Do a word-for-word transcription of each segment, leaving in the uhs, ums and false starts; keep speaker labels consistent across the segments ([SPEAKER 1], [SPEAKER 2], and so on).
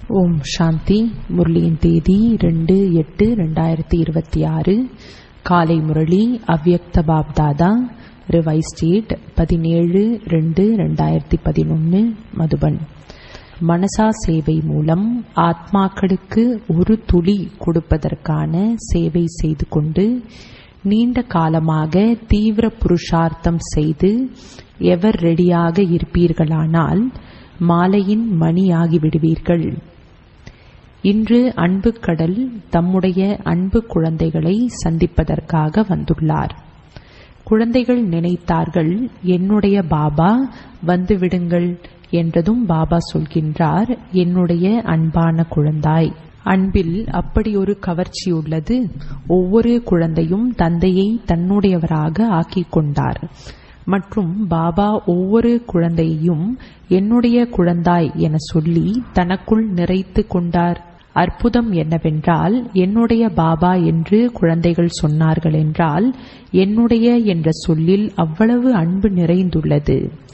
[SPEAKER 1] ஓம் சாந்தி. முரளியின் தேதி ரெண்டு எட்டு ரெண்டாயிரத்தி இருபத்தி ஆறு. காலை முரளி அவ்யக்த பாப்தாதா ரிவைஸ் டேட் பதினேழு ரெண்டு ரெண்டாயிரத்தி பதினொன்று மதுபன். மனசா சேவை மூலம் ஆத்மாக்களுக்கு ஒரு துளி கொடுப்பதற்கான சேவை செய்து கொண்டு நீண்ட காலமாக தீவிர புருஷார்த்தம் செய்து எவர் ரெடியாக இருப்பீர்களானால் மாலையின் மணியாகிவிடுவீர்கள். இன்று அன்பு கடல் தம்முடைய அன்பு குழந்தைகளை சந்திப்பதற்காக வந்துள்ளார். குழந்தைகள் நினைத்தார்கள், என்னுடைய பாபா வந்துவிடுங்கள் என்றதும் பாபா சொல்கின்றார், என்னுடைய அன்பான குழந்தாய். அன்பில் அப்படி ஒரு கவர்ச்சி உள்ளது. ஒவ்வொரு குழந்தையும் தந்தையை தன்னுடையவராக ஆக்கிக் கொண்டார் மற்றும் பாபா ஒவ்வொரு குழந்தையையும் என்னுடைய குழந்தாய் என சொல்லி தனக்குள் நிறைத்து கொண்டார். அற்புதம் என்னவென்றால், என்னுடைய பாபா என்று குழந்தைகள் சொன்னார்கள் என்றால் என்னுடைய என்ற சொல்லில் அவ்வளவு அன்பு நிறைந்துள்ளது.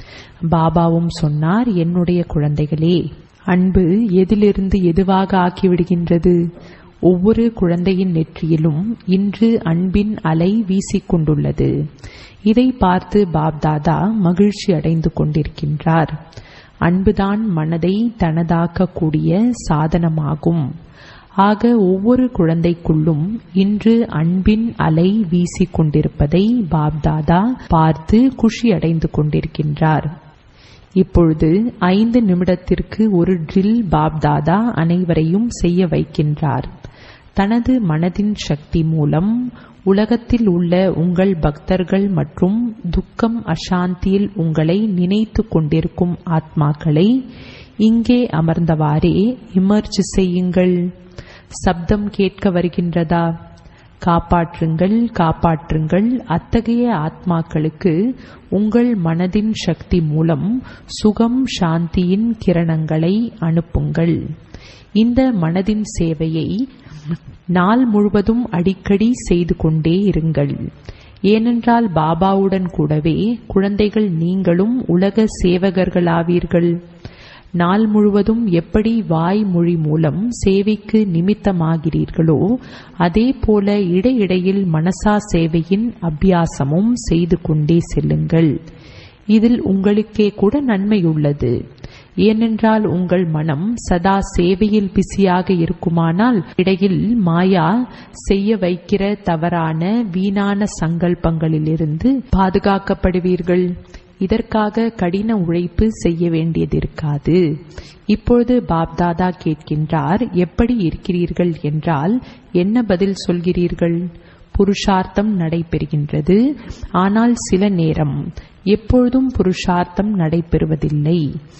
[SPEAKER 1] பாபாவும் சொன்னார், என்னுடைய குழந்தைகளே. அன்பு எதிலிருந்து எதுவாக ஆக்கிவிடுகின்றது? ஒவ்வொரு குழந்தையின் நெற்றியிலும் இன்று அன்பின் அலை வீசிக்கொண்டுள்ளது. இதை பார்த்து பாப்தாதா மகிழ்ச்சி அடைந்து கொண்டிருக்கின்றார். அன்புதான் மனதை தனதாக்கக்கூடிய சாதனமாகும். ஆக ஒவ்வொரு குழந்தைக்குள்ளும் இன்று அன்பின் அலை வீசிக்கொண்டிருப்பதை பாப்தாதா பார்த்து குஷி அடைந்து கொண்டிருக்கின்றார். இப்பொழுது ஐந்து நிமிடத்திற்கு ஒரு ட்ரில் பாப்தாதா அனைவரையும் செய்ய வைக்கின்றார். தனது மனதின் சக்தி மூலம் உலகத்தில் உள்ள உங்கள் பக்தர்கள் மற்றும் துக்கம் அசாந்தியில் உங்களை நினைத்து கொண்டிருக்கும் ஆத்மாக்களை இங்கே அமர்ந்தவாறே இமர்ஜ் செய்யுங்கள். சப்தம் கேட்க வருகின்றதா? காப்பாற்றுங்கள், காப்பாற்றுங்கள். அத்தகைய ஆத்மாக்களுக்கு உங்கள் மனதின் சக்தி மூலம் சுகம் சாந்தியின் கிரணங்களை அனுப்புங்கள். இந்த மனதின் சேவையை நாள் முழுவதும் அடிக்கடி செய்து கொண்டே இருங்கள். ஏனென்றால் பாபாவுடன் கூடவே குழந்தைகள் நீங்களும் உலக சேவகர்களாவீர்கள். நாள் முழுவதும் எப்படி வாய்மொழி மூலம் சேவைக்கு நிமித்தமாகிறீர்களோ அதே போல இடையிடையில் மனசா சேவையின் அபியாசமும் செய்து கொண்டே செல்லுங்கள். இதில் உங்களுக்கே கூட நன்மையுள்ளது. ஏனென்றால் உங்கள் மனம் சதா சேவையில் பிஸியாக இருக்குமானால் இடையில் மாயா செய்ய வைக்கிற தவறான வீணான சங்கல்பங்களிலிருந்து பாதுகாக்கப்படுவீர்கள். இதற்காக கடின உழைப்பு செய்ய வேண்டியதிருக்காது. இப்பொழுது பாப்தாதா கேட்கின்றார், எப்படி இருக்கிறீர்கள் என்றால் என்ன பதில் சொல்கிறீர்கள்? புருஷார்த்தம் நடைபெறுகின்றது, ஆனால் சில நேரம் எப்பொழுதும் புருஷார்த்தம் நடைபெறுவதில்லை.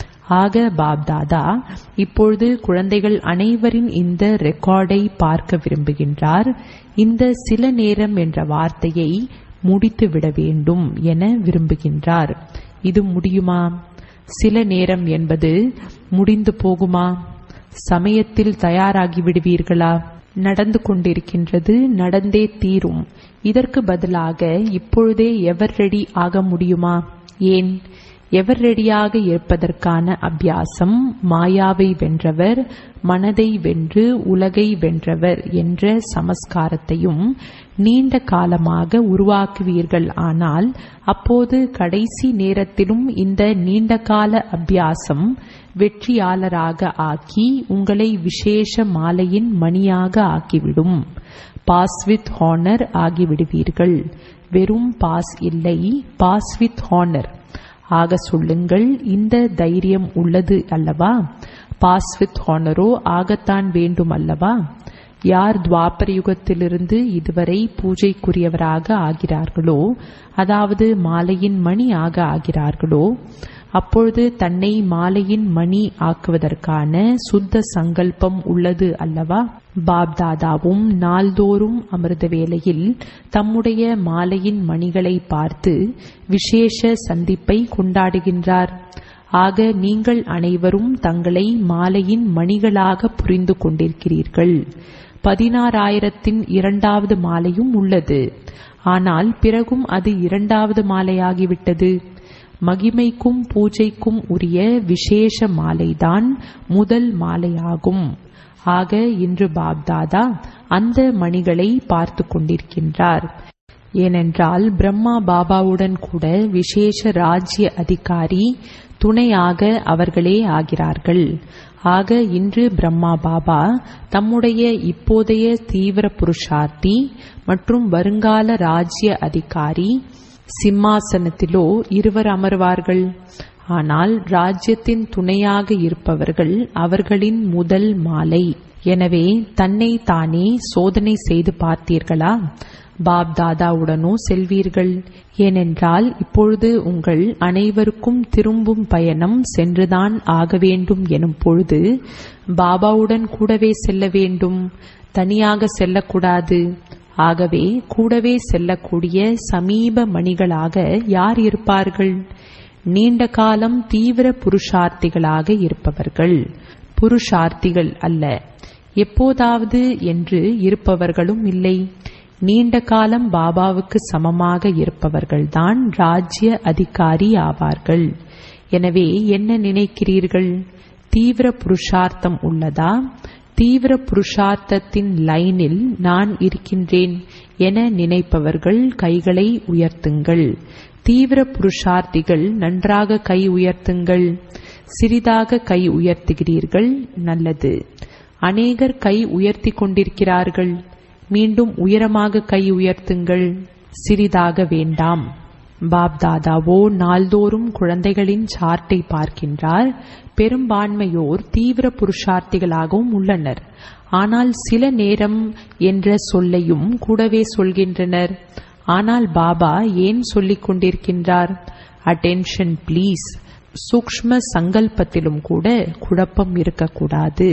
[SPEAKER 1] ஆக பாப்தாதா இப்பொழுது குழந்தைகள் அனைவரின் இந்த ரெக்கார்டை பார்க்க விரும்புகின்றார். இந்த சில நேரம் என்ற வார்த்தையை முடித்து விட வேண்டும் என விரும்புகின்றார். இது முடியுமா? சில நேரம் என்பது முடிந்து போகுமா? சமயத்தில் தயாராகி விடுவீர்களா? நடந்து கொண்டிருக்கின்றது, நடந்தே தீரும். இதற்கு பதிலாக இப்பொழுதே எவர் ரெடி ஆக முடியுமா? ஏன்? எவர் ரெடியாக இருப்பதற்கான அபியாசம் மாயாவை வென்றவர், மனதை வென்று உலகை வென்றவர் என்ற சமஸ்காரத்தையும் நீண்ட காலமாக உருவாக்குவீர்கள். ஆனால் அப்போது கடைசி நேரத்திலும் இந்த நீண்டகால அபியாசம் வெற்றியாளராக ஆக்கி உங்களை விசேஷ மாலையின் மணியாக ஆக்கிவிடும். பாஸ் வித் ஹானர் ஆகிவிடுவீர்கள். வெறும் பாஸ் இல்லை, பாஸ் வித் ஹானர் ஆக சொல்லுங்கள். இந்த தைரியம் உள்ளது அல்லவா? பாஸ் வித் ஹானரோ ஆகத்தான் வேண்டும் அல்லவா? யார் துவாபர யுகத்திலிருந்து இதுவரை பூஜைக்குரியவராக ஆகிறார்களோ, அதாவது மாலையின் மணி ஆக ஆகிறார்களோ, அப்பொழுது தன்னை மாலையின் மணி ஆக்குவதற்கான சுத்த சங்கல்பம் உள்ளது அல்லவா? பாப்தாதாவும் நாள்தோறும் அமிர்த வேளையில் தம்முடைய மாலையின் மணிகளை பார்த்து விசேஷ சந்திப்பை கொண்டாடுகின்றார். ஆக நீங்கள் அனைவரும் தங்களை மாலையின் மணிகளாக புரிந்து கொண்டிருக்கிறீர்கள். பதினாறாயிரத்தின் இரண்டாவது மாலையும் உள்ளது. ஆனால் பிறகும் அது இரண்டாவது மாலையாகிவிட்டது. மகிமைக்கும் பூஜைக்கும் உரிய விசேஷ மாலைதான் முதல் மாலையாகும். ஆக இன்று பாப்தாதா அந்த மணிகளை பார்த்து கொண்டிருக்கின்றார். ஏனென்றால் பிரம்மா பாபாவுடன் கூட விசேஷ ராஜ்ய அதிகாரி துணையாக அவர்களே ஆகிறார்கள். ஆக இன்று பிரம்மா பாபா தம்முடைய இப்போதைய தீவிர புருஷார்த்தி மற்றும் வருங்கால ராஜ்ய அதிகாரி சிம்மாசனத்திலோ இருவர் அமர்வார்கள். ஆனால் ராஜ்யத்தின் துணையாக இருப்பவர்கள் அவர்களின் முதல் மாலை. எனவே தன்னை தானே சோதனை செய்து பார்த்தீர்களா? பாப்தாதாவுடனோ செல்வீர்கள். ஏனென்றால் இப்பொழுது உங்கள் அனைவருக்கும் திரும்பும் பயணம் சென்றுதான் ஆக வேண்டும் எனும் பொழுது பாபாவுடன் கூடவே செல்ல வேண்டும், தனியாக செல்லக்கூடாது. ஆகவே கூடவே செல்லக்கூடிய சமீப மணிகளாக யார் இருப்பார்கள்? நீண்ட காலம் தீவிர புருஷார்த்திகளாக இருப்பவர்கள். புருஷார்த்திகள் அல்ல, எப்போதாவது என்று இருப்பவர்களும் இல்லை. நீண்ட காலம் பாபாவுக்கு சமமாக இருப்பவர்கள்தான் ராஜ்ய அதிகாரி ஆவார்கள். எனவே என்ன நினைக்கிறீர்கள்? தீவிர புருஷார்த்தம் உள்ளதா? தீவிர புருஷார்த்தத்தின் லைனில் நான் இருக்கின்றேன் என நினைப்பவர்கள் கைகளை உயர்த்துங்கள். தீவிர புருஷார்த்திகள் நன்றாக கை உயர்த்துங்கள். சிறிதாக கை உயர்த்துகிறீர்கள், நல்லது. அநேகர் கை உயர்த்தி கொண்டிருக்கிறார்கள். மீண்டும் உயரமாக கை உயர்த்துங்கள், சிறிதாக வேண்டாம். பாப்தாதாவோ நாள்தோறும் குழந்தைகளின் சார்ட்டை பார்க்கின்றார். பெரும்பான்மையோர் தீவிர புருஷார்த்திகளாகவும் உள்ளனர். ஆனால் சில நேரம் என்ற சொல்லையும் கூடவே சொல்கின்றனர். ஆனால் பாபா ஏன் சொல்லிக் கொண்டிருக்கின்றார்? Attention please. சூக்ஷ்ம சங்கல்பத்திலும் கூட குழப்பம் இருக்கக்கூடாது.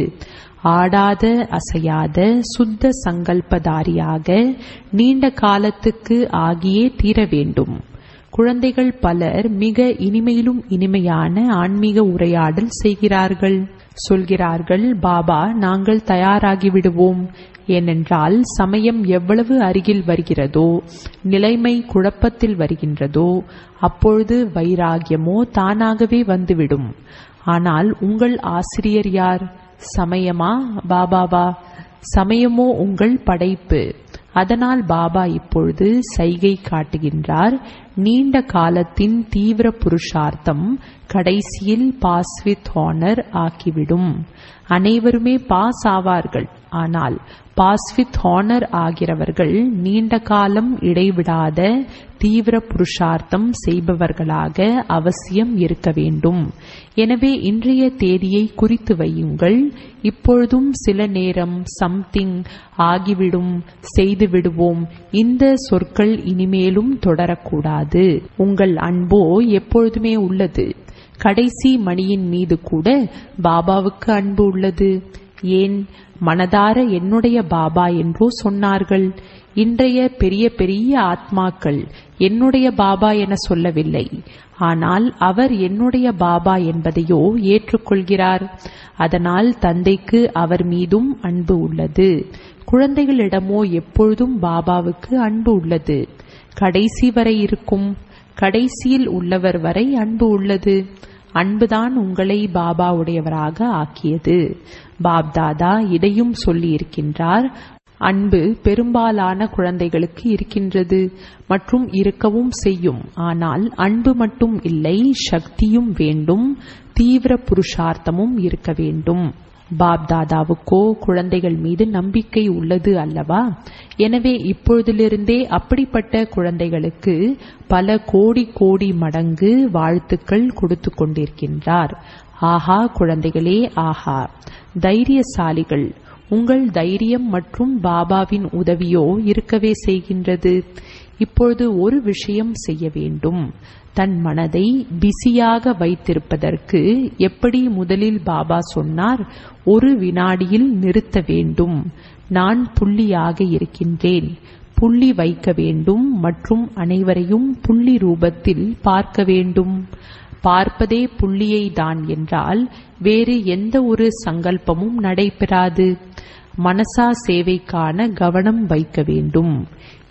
[SPEAKER 1] ஆடாத அசையாத சுத்த சங்கல்பதாரியாக நீண்ட காலத்துக்கு ஆகியே தீர வேண்டும். குழந்தைகள் பலர் மிக இனிமையிலும் இனிமையான ஆன்மீக உரையாடல் செய்கிறார்கள். சொல்கிறார்கள், பாபா நாங்கள் தயாராகி விடுவோம். ஏனென்றால் சமயம் எவ்வளவு அருகில் வருகிறதோ, நிலைமை குழப்பத்தில் வருகின்றதோ, அப்பொழுது வைராகியமோ தானாகவே வந்துவிடும். ஆனால் உங்கள் ஆசிரியர் யார்? சமயமா பாபாவா? சமயமோ உங்கள் படைப்பு. அதனால் பாபா இப்பொழுது சைகை காட்டுகின்றார். நீண்ட காலத்தின் தீவிர புருஷார்த்தம் கடைசியில் பாஸ் வித் ஹானர் ஆக்கிவிடும். அனைவருமே பாஸ் ஆவார்கள். ஆனால் பாஸ் வித் ஹானர் ஆகிறவர்கள் நீண்ட காலம் இடைவிடாத தீவிர புருஷார்த்தம் செய்பவர்களாக அவசியம் இருக்க வேண்டும். எனவே இன்றைய தேதியை குறித்து வையுங்கள். இப்பொழுதும் சில நேரம் சம்திங் ஆகிவிடும், செய்து விடுவோம், இந்த சொற்கள் இனிமேலும் தொடரக்கூடாது. உங்கள் அன்போ எப்பொழுதுமே உள்ளது. கடைசி மணியின் மீது கூட பாபாவுக்கு அன்பு உள்ளது. ஏன்? மனதார என்னுடைய பாபா என்றோ சொன்னார்கள். இன்றைய பெரிய பெரிய ஆத்மாக்கள் என்னுடைய பாபா என சொல்லவில்லை. ஆனால் அவர் என்னுடைய பாபா என்பதையோ ஏற்றுக்கொள்கிறார். அதனால் தந்தைக்கு அவர் மீதும் அன்பு உள்ளது. குழந்தைகளிடமோ எப்பொழுதும் பாபாவுக்கு அன்பு உள்ளது. கடைசி வரை இருக்கும். கடைசியில் உள்ளவர் வரை அன்பு உள்ளது. அன்புதான் உங்களை பாபா உடையவராக ஆக்கியது. பாப்தாதா இதையும் சொல்லி இருக்கின்றார். அன்பு பெரும்பாலான குழந்தைகளுக்கு இருக்கின்றது மற்றும் இருக்கவும் செய்யும். ஆனால் அன்பு மட்டும் இல்லை, சக்தியும் வேண்டும், தீவிர புருஷார்த்தமும் இருக்க வேண்டும். பாப்தாதாவுக்கோ குழந்தைகள் மீது நம்பிக்கை உள்ளது அல்லவா? எனவே இப்பொழுதிலிருந்தே அப்படிப்பட்ட குழந்தைகளுக்கு பல கோடி கோடி மடங்கு வாழ்த்துக்கள் கொடுத்து கொண்டிருக்கின்றார். ஆஹா குழந்தைகளே, ஆஹா தைரியசாலிகள். உங்கள் தைரியம் மற்றும் பாபாவின் உதவியோ இருக்கவே செய்கின்றது. இப்பொழுது ஒரு விஷயம் செய்ய வேண்டும். தன் மனதை பிஸியாக வைத்திருப்பதற்கு எப்படி முதலில் பாபா சொன்னார்? ஒரு வினாடியில் நிறுத்த வேண்டும். நான் புள்ளியாக இருக்கின்றேன். புள்ளி வைக்க வேண்டும் மற்றும் அனைவரையும் புள்ளி ரூபத்தில் பார்க்க வேண்டும். பார்ப்பதே புள்ளியை தான் என்றால் வேறு எந்த ஒரு சங்கல்பமும் நடைபெறாது. மனசா சேவைக்கான கவனம் வைக்க வேண்டும்.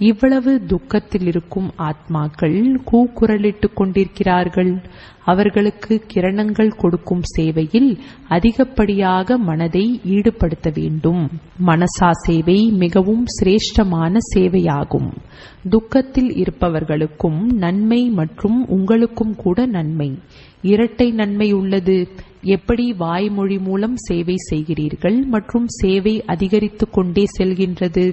[SPEAKER 1] இவ்வளவு துக்கத்தில் இருக்கும் ஆத்மாக்கள் கூக்குரலிட்டுக் கொண்டிருக்கிறார்கள். அவர்களுக்கு கிரணங்கள் கொடுக்கும் சேவையில் அதிகப்படியாக மனதை ஈடுபடுத்த வேண்டும். மனசா சேவை மிகவும் சிரேஷ்டமான சேவையாகும். துக்கத்தில் இருப்பவர்களுக்கும் நன்மை மற்றும் உங்களுக்கும் கூட நன்மை, இரட்டை நன்மை உள்ளது. எப்படி வாய்மொழி மூலம் சேவை செய்கிறீர்கள் மற்றும் சேவை அதிகரித்துக் கொண்டே செல்கின்றது.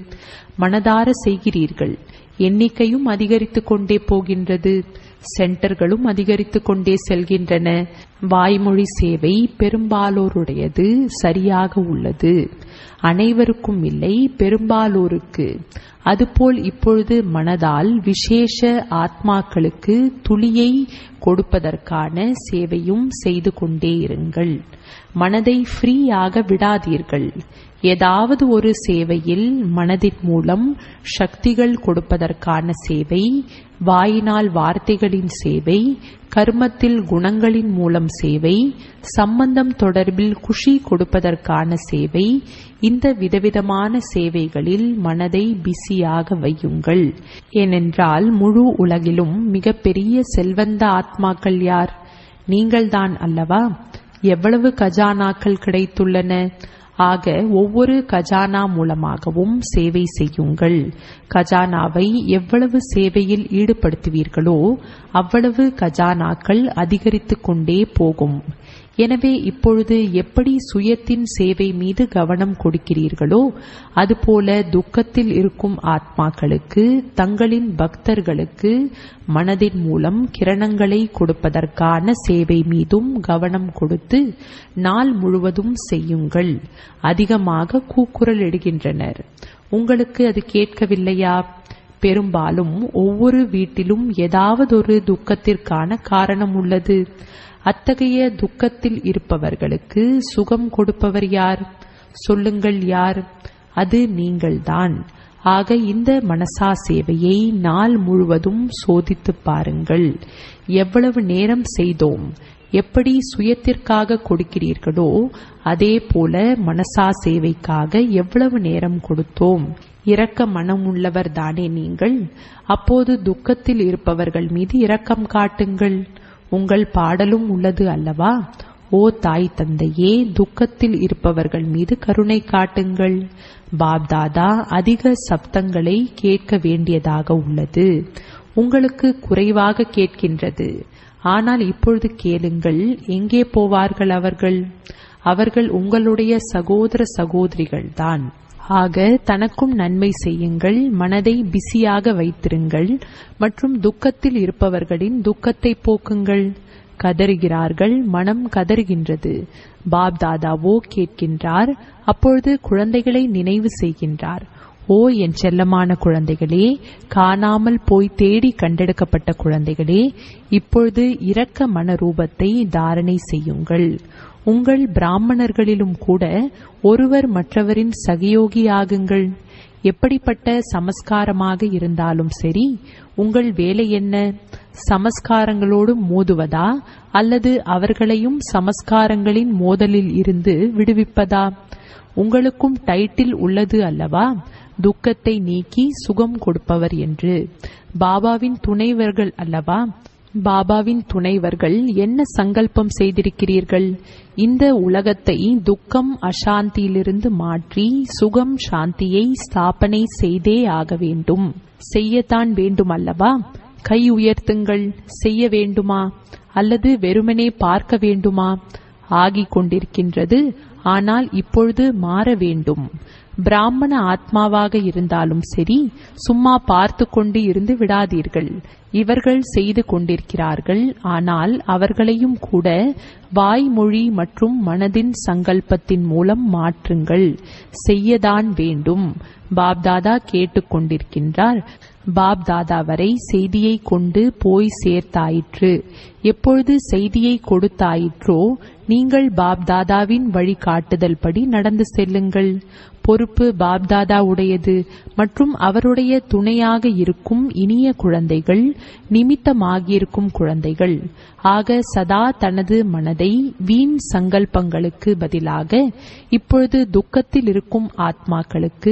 [SPEAKER 1] மனதார செய்கிறீர்கள், எண்ணிக்கையும் அதிகரித்துக் கொண்டே போகின்றது, சென்டர்களும் அதிகரித்துக் கொண்டே செல்கின்றன. வாய்மொழி சேவை பெரும்பாலோருடையது சரியாக உள்ளது, அனைவருக்கும் இல்லை, பெரும்பாலோருக்கு. அதுபோல் இப்பொழுது மனதால் விசேஷ ஆத்மாக்களுக்கு துளியை கொடுப்பதற்கான சேவையும் செய்து கொண்டே இருங்கள். மனதை ஃப்ரீயாக விடாதீர்கள். ஏதாவது ஒரு சேவையில் மனதின் மூலம் சக்திகள் கொடுப்பதற்கான சேவை, வாயினால் வார்த்தைகளின் சேவை, கர்மத்தில் குணங்களின் மூலம் சேவை, சம்பந்தம் தொடர்பில் குஷி கொடுப்பதற்கான சேவை, இந்த விதவிதமான சேவைகளில் மனதை பிஸியாக வையுங்கள். ஏனென்றால் முழு உலகிலும் மிகப்பெரிய செல்வந்த ஆத்மாக்கள் யார்? நீங்கள்தான் அல்லவா? எவ்வளவு கஜானாக்கள் கிடைத்துள்ளன. ஆக ஒவ்வொரு கஜானா மூலமாகவும் சேவை செய்யுங்கள். கஜானாவை எவ்வளவு சேவையில் ஈடுபடுத்துவீர்களோ அவ்வளவு கஜானாக்கள் அதிகரித்துக் கொண்டே போகும். எனவே இப்பொழுது எப்படி சுயத்தின் சேவை மீது கவனம் கொடுக்கிறீர்களோ அதுபோல துக்கத்தில் இருக்கும் ஆத்மாக்களுக்கு, தங்களின் பக்தர்களுக்கு மனதின் மூலம் கிரணங்களை கொடுப்பதற்கான சேவை மீதும் கவனம் கொடுத்து நாள் முழுவதும் செய்யுங்கள். அதிகமாக கூக்குரல் இடுகின்றனர். உங்களுக்கு அது கேட்கவில்லையா? பெரும்பாலும் ஒவ்வொரு வீட்டிலும் ஏதாவதொரு துக்கத்திற்கான காரணம் உள்ளது. அத்தகைய துக்கத்தில் இருப்பவர்களுக்கு சுகம் கொடுப்பவர் யார்? சொல்லுங்கள், யார்? அது நீங்கள்தான். ஆக இந்த மனசா சேவையை நாள் முழுவதும் சோதித்து பாருங்கள். எவ்வளவு நேரம் செய்தோம்? எப்படி சுயத்திற்காக கொடுக்கிறீர்களோ அதே போல மனசா சேவைக்காக எவ்வளவு நேரம் கொடுத்தோம்? இரக்க மனம் உள்ளவர் தானே நீங்கள்? அப்போது துக்கத்தில் இருப்பவர்கள் மீது இரக்கம் காட்டுங்கள். உங்கள் பாடலும் உள்ளது அல்லவா? ஓ தாய் தந்தையே, துக்கத்தில் இருப்பவர்கள் மீது கருணை காட்டுங்கள். பாப்தாதா அதிக சப்தங்களை கேட்க வேண்டியதாக உள்ளது. உங்களுக்கு குறைவாக கேட்கின்றது. ஆனால் இப்பொழுது கேளுங்கள். எங்கே போவார்கள் அவர்கள்? அவர்கள் உங்களுடைய சகோதர சகோதரிகள்தான். ஆக தனக்கும் நன்மை செய்யுங்கள், மனதை பிஸியாக வைத்திருங்கள் மற்றும் துக்கத்தில் இருப்பவர்களின் துக்கத்தை போக்குங்கள். கதறுகிறார்கள், மனம் கதறுகின்றது. பாப்தாதாவோ கேட்கின்றார். அப்பொழுது குழந்தைகளை நினைவு செய்கின்றார். ஓ என் செல்லமான குழந்தைகளே, காணாமல் போய் தேடி கண்டெடுக்கப்பட்ட குழந்தைகளே, இப்பொழுது இரக்க மன ரூபத்தை தாரணை செய்யுங்கள். உங்கள் பிராமணர்களிலும் கூட ஒருவர் மற்றவரின் சகயோகியாகுங்கள். எப்படிப்பட்ட சமஸ்காரமாக இருந்தாலும் சரி, உங்கள் வேலை என்ன? சமஸ்காரங்களோடு மோதுவதா அல்லது அவர்களையும் சமஸ்காரங்களின் மோதலில் இருந்து விடுவிப்பதா? உங்களுக்கும் டைட்டில் உள்ளது அல்லவா, துக்கத்தை நீக்கி சுகம் கொடுப்பவர் என்று. பாபாவின் துணைவர்கள் அல்லவா? பாபாவின் துணைவர்கள் என்ன சங்கல்பம் செய்திருக்கிறீர்கள்? இந்த உலகத்தை துக்கம் அசாந்தியிலிருந்து மாற்றி சுகம் சாந்தியை ஸ்தாபனை செய்தே ஆக வேண்டும். செய்யத்தான் வேண்டும் அல்லவா? கை உயர்த்துங்கள். செய்ய வேண்டுமா அல்லது வெறுமனே பார்க்க வேண்டுமா? ஆகிக் கொண்டிருக்கின்றது. ஆனால் இப்பொழுது மாற வேண்டும். பிராமண ஆத்மாவாக இருந்தாலும் சரி, சும்மா பார்த்து கொண்டு இருந்து விடாதீர்கள். இவர்கள் செய்து கொண்டிருக்கிறார்கள். ஆனால் அவர்களையும் கூட வாய்மொழி மற்றும் மனதின் சங்கல்பத்தின் மூலம் மாற்றுங்கள். செய்யதான் வேண்டும். பாப்தாதா கேட்டுக்கொண்டிருக்கின்றார். பாப்தாதா வரை செய்தியை கொண்டு போய் சேர்த்தாயிற்று. எப்பொழுது செய்தியை கொடுத்தாயிற்றோ நீங்கள் பாப்தாதாவின் வழிகாட்டுதல் படி நடந்து செல்லுங்கள். பொறுப்பு பாப்தாதா உடையது மற்றும் அவருடைய துணையாக இருக்கும் இனிய குழந்தைகள், நிமித்தமாகியிருக்கும் குழந்தைகள். ஆக சதா தனது மனதை வீண் சங்கல்பங்களுக்கு பதிலாக இப்பொழுது துக்கத்தில் இருக்கும் ஆத்மாக்களுக்கு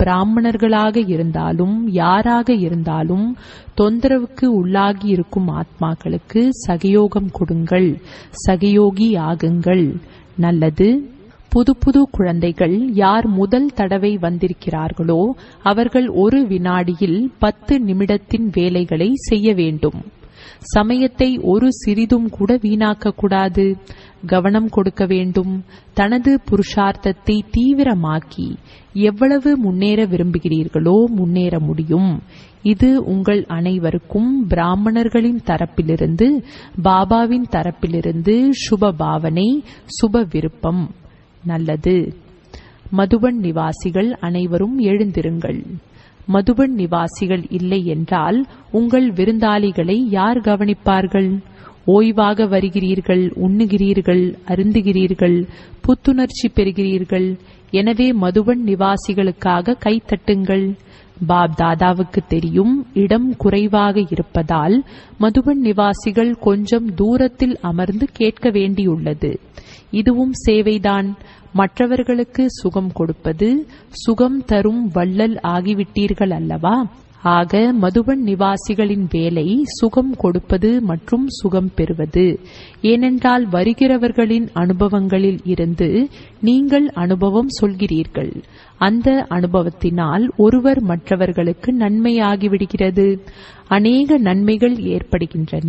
[SPEAKER 1] பிராமணர்களாக இருந்தாலும் யாராக இருந்தாலும் தொந்தரவுக்கு உள்ளாகி இருக்கும் ஆத்மாக்களுக்கு சகயோகம் கொடுங்கள், சகயோகி ஆகுங்கள். நல்லது. புது புது குழந்தைகள் யார் முதல் தடவை வந்திருக்கிறார்களோ அவர்கள் ஒரு வினாடியில் பத்து நிமிடத்தின் வேலைகளை செய்ய வேண்டும். சமயத்தை ஒரு சிறிதும் கூட வீணாக்க கூடாது. கவனம் கொடுக்க வேண்டும். தனது புருஷார்த்தத்தை தீவிரமாக்கி எவ்வளவு முன்னேற விரும்புகிறீர்களோ முன்னேற முடியும். இது உங்கள் அனைவருக்கும் பிராமணர்களின் தரப்பிலிருந்து பாபாவின் தரப்பிலிருந்து சுப பாவனை, சுப விருப்பம். நல்லது. மதுபன் நிவாசிகள் அனைவரும் எழுந்திருங்கள். மதுபன் நிவாசிகள் இல்லை என்றால் உங்கள் விருந்தாளிகளை யார் கவனிப்பார்கள்? ஓய்வாக வருகிறீர்கள், உண்ணுகிறீர்கள், அருந்துகிறீர்கள், புத்துணர்ச்சி பெறுகிறீர்கள். எனவே மதுபன் நிவாசிகளுக்காக கைத்தட்டுங்கள். பாப் தாதாவுக்கு தெரியும் இடம் குறைவாக இருப்பதால் மதுபன் நிவாசிகள் கொஞ்சம் தூரத்தில் அமர்ந்து கேட்க வேண்டியுள்ளது. இதுவும் சேவைதான். மற்றவர்களுக்கு சுகம் கொடுப்பது, சுகம் தரும் வள்ளல் ஆகிவிட்டீர்கள் அல்லவா? ஆக மதுபன் நிவாசிகளின் வேலை சுகம் கொடுப்பது மற்றும் சுகம் பெறுவது. ஏனென்றால் வருகிறவர்களின் அனுபவங்களில் இருந்து நீங்கள் அனுபவம் சொல்கிறீர்கள். அந்த அனுபவத்தினால் ஒருவர் மற்றவர்களுக்கு நன்மையாகிவிடுகிறது. அநேக நன்மைகள் ஏற்படுகின்றன.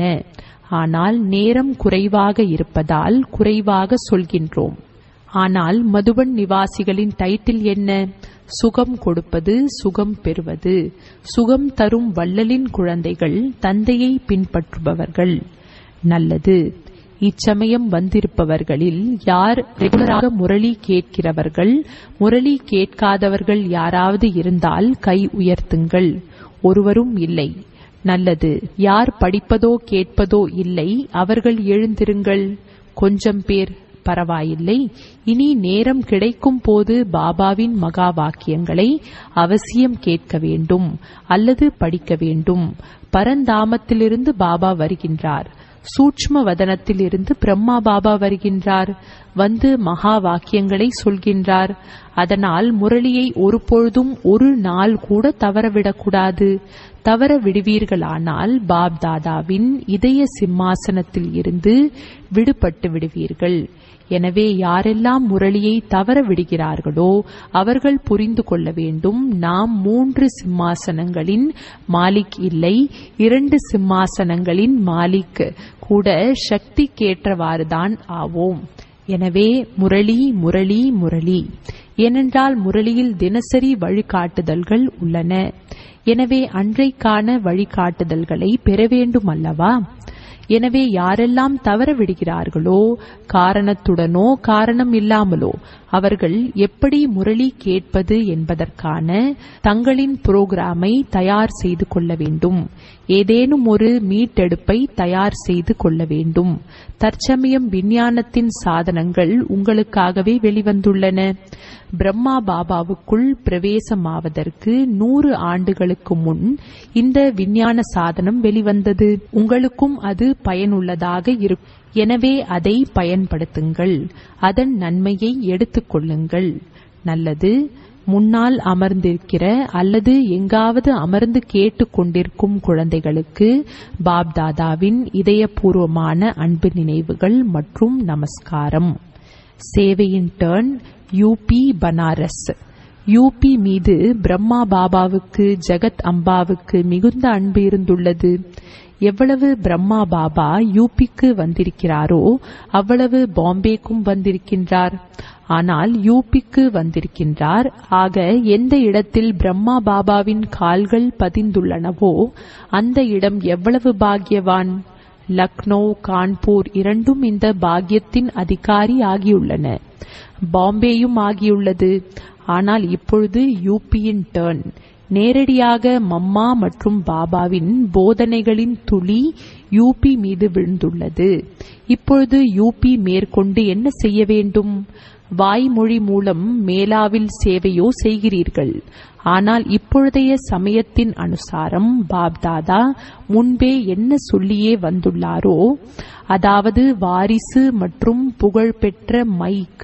[SPEAKER 1] ஆனால் நேரம் குறைவாக இருப்பதால் குறைவாக சொல்கின்றோம். ஆனால் மதுபன் நிவாசிகளின் டைட்டில் என்ன? சுகம் கொடுப்பது, சுகம் பெறுவது. சுகம் தரும் வள்ளலின் குழந்தைகள், தந்தையை பின்பற்றுபவர்கள். நல்லது. இச்சமயம் வந்திருப்பவர்களில் யார் ரெகுலராக முரளி கேட்கிறவர்கள், முரளி கேட்காதவர்கள் யாராவது இருந்தால் கை உயர்த்துங்கள். ஒருவரும் இல்லை. நல்லது. யார் படிப்பதோ கேட்பதோ இல்லை அவர்கள் எழுந்திருங்கள். கொஞ்சம் பேர். பரவாயில்லை. இனி நேரம் கிடைக்கும் போது பாபாவின் மகா வாக்கியங்களை அவசியம் கேட்க வேண்டும் அல்லது படிக்க வேண்டும். பரந்தாமத்திலிருந்து பாபா வருகின்றார். சூட்ச்ம வதனத்திலிருந்து பிரம்மா பாபா வருகின்றார். வந்து மகா வாக்கியங்களை சொல்கின்றார். அதனால் முரளியை ஒருபொழுதும் ஒரு நாள் கூட தவறவிடக்கூடாது. தவற விடுவீர்களானால் பாப் தாதாவின் இதய சிம்மாசனத்தில் இருந்து விடுபட்டு விடுவீர்கள். எனவே யாரெல்லாம் முரளியை தவற விடுகிறார்களோ அவர்கள் புரிந்து கொள்ள வேண்டும், நாம் மூன்று சிம்மாசனங்களின் மாலிக் இல்லை, இரண்டு சிம்மாசனங்களின் மாலிக் கூட சக்திக்கேற்றவாறுதான் ஆவோம். எனவே முரளி முரளி முரளி. ஏனென்றால் முரளியில் தினசரி வழிகாட்டுதல்கள் உள்ளன. எனவே அன்றைக்கான வழிகாட்டுதல்களை பெற வேண்டும் அல்லவா? எனவே யாரெல்லாம் தவற விடுகிறார்களோ காரணத்துடனோ காரணம் இல்லாமலோ அவர்கள் எப்படி முரளி கேட்பது என்பதற்கான தங்களின் புரோகிராமை தயார் செய்து கொள்ள வேண்டும். ஏதேனும் ஒரு மீட்டெடுப்பை தயார் செய்து கொள்ள வேண்டும். தற்சமயம் விஞ்ஞானத்தின் சாதனங்கள் உங்களுக்காகவே வெளிவந்துள்ளன. பிரம்மா பாபாவுக்குள் பிரவேசமாவதற்கு நூறு ஆண்டுகளுக்கு முன் இந்த விஞ்ஞான சாதனம் வெளிவந்தது. உங்களுக்கும் அது பயனுள்ளதாக இருக்கும். எனவே அதை பயன்படுத்துங்கள். அதன் நன்மையை எடுத்துக் கொள்ளுங்கள். நல்லது. முன்னால் அமர்ந்திருக்கிற அல்லது எங்காவது அமர்ந்து கேட்டுக் கொண்டிருக்கும் குழந்தைகளுக்கு பாப் தாதாவின் இதயபூர்வமான அன்பு நினைவுகள் மற்றும் நமஸ்காரம். சேவையின் டர்ன். யூபி பனாரஸ். யூபி மீது பிரம்மா பாபாவுக்கு, ஜகத் அம்பாவுக்கு மிகுந்த அன்பு இருந்துள்ளது. எவ்வளவு பிரம்மா பாபா யூபிக்கு வந்திருக்கிறாரோ அவ்வளவு பாம்பேக்கும் வந்திருக்கின்றார். ஆனால் யூபிக்கு வந்திருக்கின்றார். ஆக எந்த இடத்தில் பிரம்மா பாபாவின் கால்கள் பதிந்துள்ளனவோ அந்த இடம் எவ்வளவு பாக்யவான். லக்னோ, கான்பூர் இரண்டும் இந்த பாக்யத்தின் அதிகாரி ஆகியுள்ளன. பாம்பேயும் ஆகியுள்ளது. ஆனால் இப்பொழுது யூபியின் டர்ன். நேரடியாக மம்மா மற்றும் பாபாவின் போதனைகளின் துளி யூபி மீது விழுந்துள்ளது. இப்பொழுது யூபி மேற்கொண்டு என்ன செய்ய வேண்டும்? வாய்மொழி மூலம் மேலாவில் சேவையோ செய்கிறீர்கள். ஆனால் இப்பொழுதைய சமயத்தின் அனுசாரம் பாப்தாதா முன்பே என்ன சொல்லியே வந்துள்ளாரோ, அதாவது வாரிசு மற்றும் புகழ்பெற்ற மைக்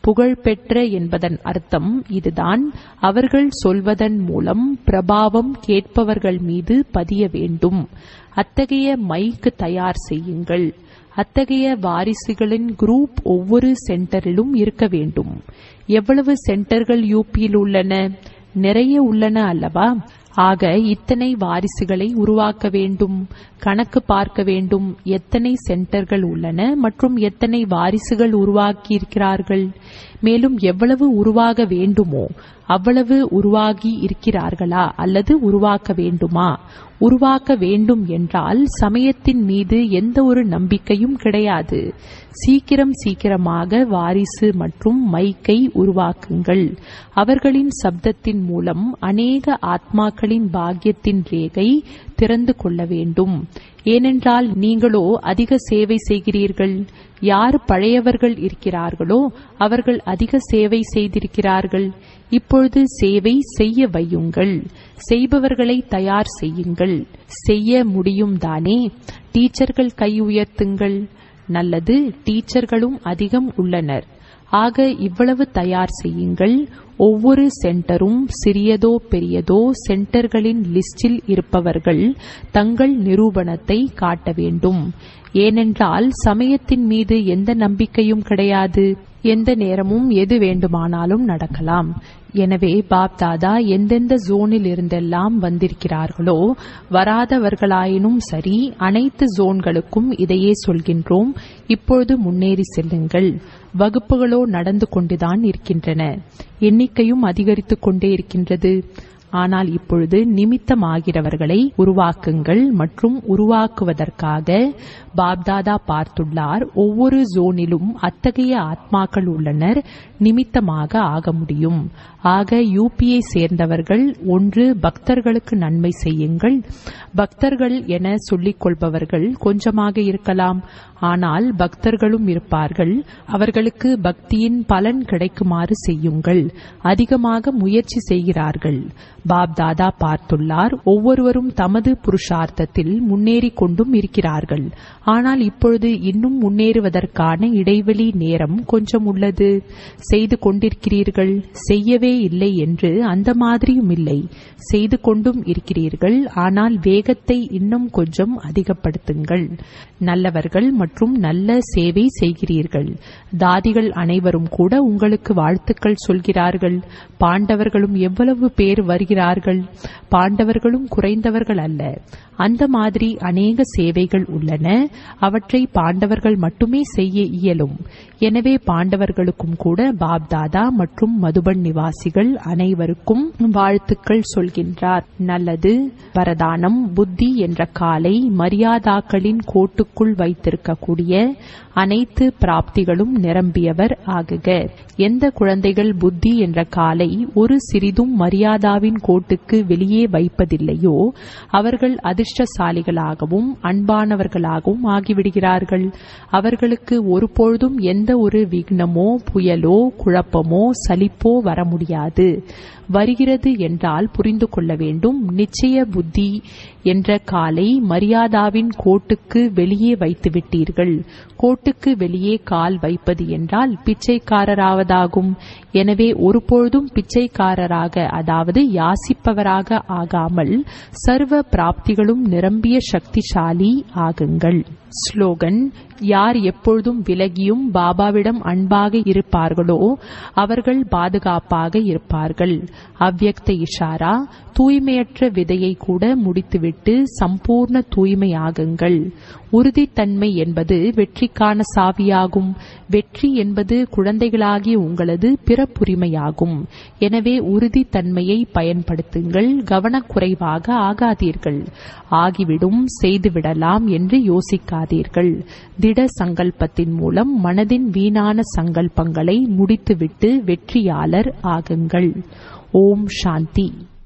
[SPEAKER 1] புகழ்பெற்ற என்பதன் அர்த்தம் இதுதான். அவர்கள் சொல்வதன் மூலம் பிரபாவம் கேட்பவர்கள் மீது பதிய வேண்டும். அத்தகைய மைக்கு தயார் செய்யுங்கள். அத்தகைய வாரிசுகளின் குரூப் ஒவ்வொரு சென்டரிலும் இருக்க வேண்டும். எவ்வளவு சென்டர்கள் யூபியில் உள்ளன? நிறைய உள்ளன அல்லவா? ஆக இத்தனை வாரிசுகளை உருவாக்க வேண்டும். கணக்கு பார்க்க வேண்டும். எத்தனை சென்டர்கள் உள்ளன மற்றும் எத்தனை வாரிசுகள் உருவாக்கி இருக்கிறார்கள். மேலும் எவ்வளவு உருவாக வேண்டுமோ அவ்வளவு உருவாகி இருக்கிறார்களா அல்லது உருவாக்க வேண்டுமா? உருவாக்க வேண்டும் என்றால் சமயத்தின் மீது எந்த ஒரு நம்பிக்கையும் கிடையாது. சீக்கிரம் சீக்கிரமாக வாரிசு மற்றும் மைக்கை உருவாக்குங்கள். அவர்களின் சப்தத்தின் மூலம் அநேக ஆத்மாக்களின் பாக்கியத்தின் ரேகை திறந்து கொள்ள வேண்டும். ஏனென்றால் நீங்களோ அதிக சேவை செய்கிறீர்கள். யார் பழையவர்கள் இருக்கிறார்களோ அவர்கள் அதிக சேவை செய்திருக்கிறார்கள். இப்பொழுது சேவை செய்ய வையுங்கள். செய்பவர்களை தயார் செய்யுங்கள். செய்ய முடியும் தானே? டீச்சர்கள் கை உயர்த்துங்கள். நல்லது, டீச்சர்களும் அதிகம் உள்ளனர். ஆக இவ்வளவு தயார் செய்யுங்கள். ஒவ்வொரு சென்டரும் சிறியதோ பெரியதோ சென்டர்களின் லிஸ்டில் இருப்பவர்கள் தங்கள் நிரூபணத்தை காட்ட வேண்டும். ஏனென்றால் சமயத்தின் மீது எந்த நம்பிக்கையும் கிடையாது. எந்த நேரமும் எது வேண்டுமானாலும் நடக்கலாம். எனவே பாப்தாதா எந்தெந்த ஜோனில் இருந்தெல்லாம் வந்திருக்கிறார்களோ, வராதவர்களாயினும் சரி, அனைத்து ஜோன்களுக்கும் இதையே சொல்கின்றோம். இப்பொழுது முன்னேறி செல்லுங்கள். வகுப்புகளோ நடந்து கொண்டுதான் இருக்கின்றன. எண்ணிக்கையும் அதிகரித்துக் கொண்டே இருக்கின்றது. ஆனால் இப்பொழுது நிமித்தமாகிறவர்களை உருவாக்குங்கள் மற்றும் உருவாக்குவதற்காக பாப்தாதா பார்த்துள்ளார். ஒவ்வொரு ஜோனிலும் அத்தகைய ஆத்மாக்கள் உள்ளனர். நிமித்தமாக ஆக முடியும். ஆக யூபியை சேர்ந்தவர்கள் ஒன்று பக்தர்களுக்கு நன்மை செய்யுங்கள். பக்தர்கள் என சொல்லிக் கொள்பவர்கள் கொஞ்சமாக இருக்கலாம். ஆனால் பக்தர்களும் இருப்பார்கள். அவர்களுக்கு பக்தியின் பலன் கிடைக்குமாறு செய்யுங்கள். அதிகமாக முயற்சி செய்கிறார்கள். பாப்தாதா பார்த்துள்ளார். ஒவ்வொருவரும் தமது புருஷார்த்தத்தில் முன்னேறி கொண்டும் இருக்கிறார்கள். ஆனால் இப்பொழுது இன்னும் முன்னேறுவதற்கான இடைவெளி நேரம் கொஞ்சம் உள்ளது. செய்து கொண்டிருக்கிறீர்கள். செய்யவே இல்லை என்று அந்த மாதிரியும் இல்லை. செய்து கொண்டும் இருக்கிறீர்கள். ஆனால் வேகத்தை இன்னும் கொஞ்சம் அதிகப்படுத்துங்கள். நல்லவர்கள் மற்றும் நல்ல சேவை செய்கிறீர்கள். தாதிகள் அனைவரும் கூட உங்களுக்கு வாழ்த்துக்கள் சொல்கிறார்கள். பாண்டவர்களும் எவ்வளவு பேர் வருகிறார்கள். பாண்டவர்களும் குறைந்தவர்கள் அல்ல. அந்த மாதிரி அநேக சேவைகள் உள்ளன. அவற்றை பாண்டவர்கள் மட்டுமே செய்ய இயலும். எனவே பாண்டவர்களுக்கும் கூட பாப்தாதா மற்றும் மதுபன் நிவாசிகள் அனைவருக்கும் வாழ்த்துக்கள் சொல்கின்றார். நல்லது. வரதானம். புத்தி என்ற காலை மரியாதாக்களின் கோட்டுக்குள் வைத்திருக்கக்கூடிய அனைத்து பிராப்திகளும் நிரம்பியவர் ஆகுக. எந்த குழந்தைகள் புத்தி என்ற காலை ஒரு சிறிதும் மரியாதாவின் கோட்டுக்கு வெளியே வைப்பதில்லையோ அவர்கள் அதிர்ஷ்டசாலிகளாகவும் அன்பானவர்களாகவும் ஆகிவிடுகிறார்கள். அவர்களுக்கு ஒருபொழுதும் எந்த ஒரு விக்னமோ புயலோ குழப்பமோ சலிப்போ வர முடியாது. வருகிறது என்றால் புரிந்து கொள்ள வேண்டும். நிச்சய புத்தி என்ற காலை மரியாதாவின் கோட்டுக்கு வெளியே வைத்துவிட்டீர்கள். கோட்டுக்கு வெளியே கால் வைப்பது என்றால் பிச்சைக்காரராவதாகும். எனவே ஒருபொழுதும் பிச்சைக்காரராக, அதாவது யாசிப்பவராக ஆகாமல் சர்வ பிராப்திகளும் நிரம்பிய சக்திசாலி ஆகுங்கள். ஸ்லோகன். யார் எப்பொழுதும் விலகியும் பாபாவிடம் அன்பாக இருப்பார்களோ அவர்கள் பாதுகாப்பாக இருப்பார்கள். அவ்யக்த இஷாரா. தூய்மையற்ற விதையை கூட முடித்துவிட்டு சம்பூர்ண தூய்மையாகுங்கள். உறுதித்தன்மை என்பது வெற்றிக்கான சாவியாகும். வெற்றி என்பது குழந்தைகளாகிய உங்களது பிறப்புரிமையாகும். எனவே உறுதித்தன்மையை பயன்படுத்துங்கள். கவனக்குறைவாக ஆகாதீர்கள். ஆகிவிடும், செய்துவிடலாம் என்று யோசிக்காதீர்கள். திட சங்கல்பத்தின் மூலம் மனதின் வீணான சங்கல்பங்களை முடித்துவிட்டு வெற்றியாளர் ஆகுங்கள். ஓம் சாந்தி.